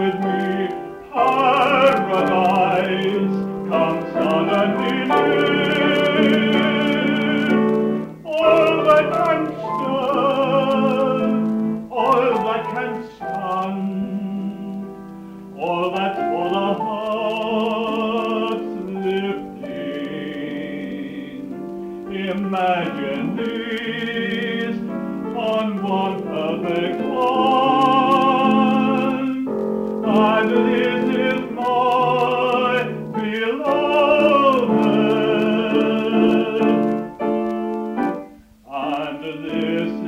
with me, paradise comes suddenly near. All that can stand, all that can stand, all that's for the heart's lifting. Imagine these on one perfect line, and this is my beloved, and this